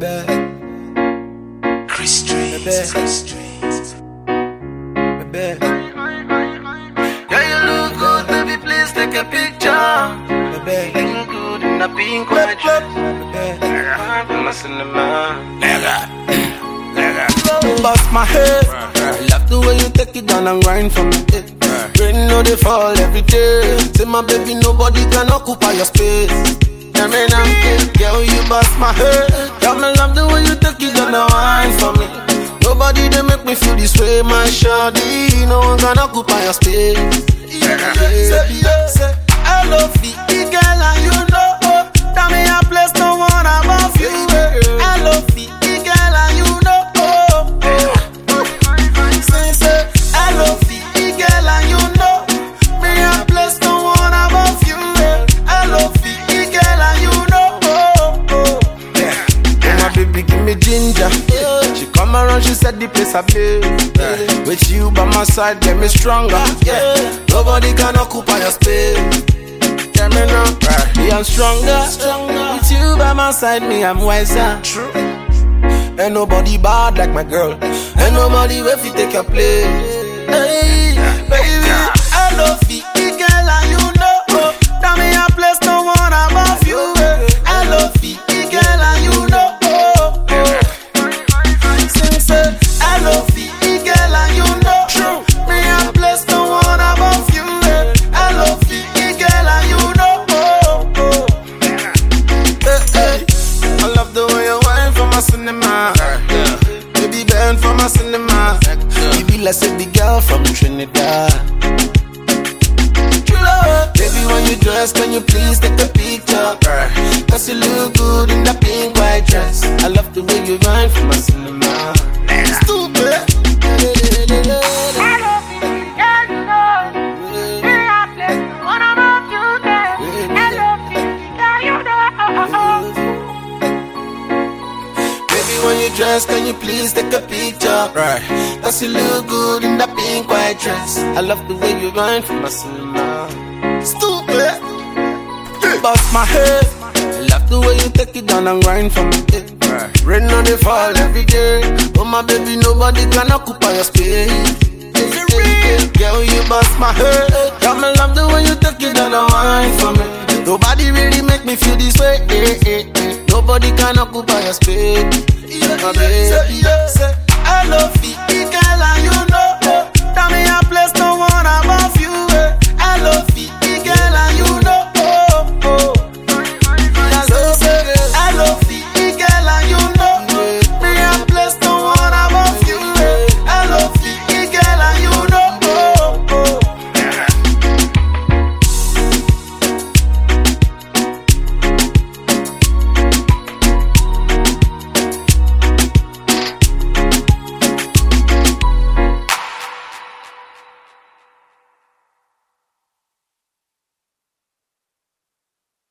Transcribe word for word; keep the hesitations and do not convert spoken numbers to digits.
bad. Chris Street, Chris Street. Bad. Yeah, you look good, baby, please take a picture. Bad. You look good in a pink white dress. I'm a cinema. Nigga, nigga. Bust my head. I love the way you take it down and grind for me. Rain know they fall every day. Say my baby, nobody can occupy your space. I mean, I'm girl, you bust my head. Girl, me love the way you take it down and grind for me. Nobody they make me feel this way, my shawty. No one can occupy your space. Yeah, yeah, yeah. Say, I love you, girl, and you know. Tell me a place no one above you. I love you, girl, and you know. Say, say, I love you, girl, and you know. Me a place no one above you. I love you, girl, and you know. Yeah, my baby give me ginger. She come around, she said the place I play. With you by my side, get me stronger. Yeah, nobody can occupy your space. Yeah, me now, me I'm stronger. With you by my side, me I'm wiser. True. Ain't nobody bad like my girl. Ain't nobody way fi take your place. Hey, baby, I love you, girl, and you know. Tell me a place no one above you. I love you, girl, and you know. Sing, say, I love you, girl, and you know. True. Me a place no one above you. I love you, girl, and you know. Hey, hey. I love the way you whine for my cinema. Yeah. Baby, bend for my cinema. You be like say the girl from Trinidad. Baby, when you dress, can you please take a picture? Cause you look good in that pink white dress. I love the way you whine for my cinema. Stupid. I love you, girl, you know. Me a place, one above you there. I love you, girl, you know. Baby, when you dress, can you please take a picture? Right. Cause you look good in that pink white dress. I love the way you whine for my cinema. Stupid. Bust my head. I love the way you take it down and grind for me. Right. Rain on the fall every day. Oh my baby, nobody can occupy your space. Is it real? Girl, you bust my head. Girl, me love the way you take it down and grind for me. Nobody really make me feel this way. Eh, eh, eh. Nobody can occupy your space. My baby, say, I love you, girl, and you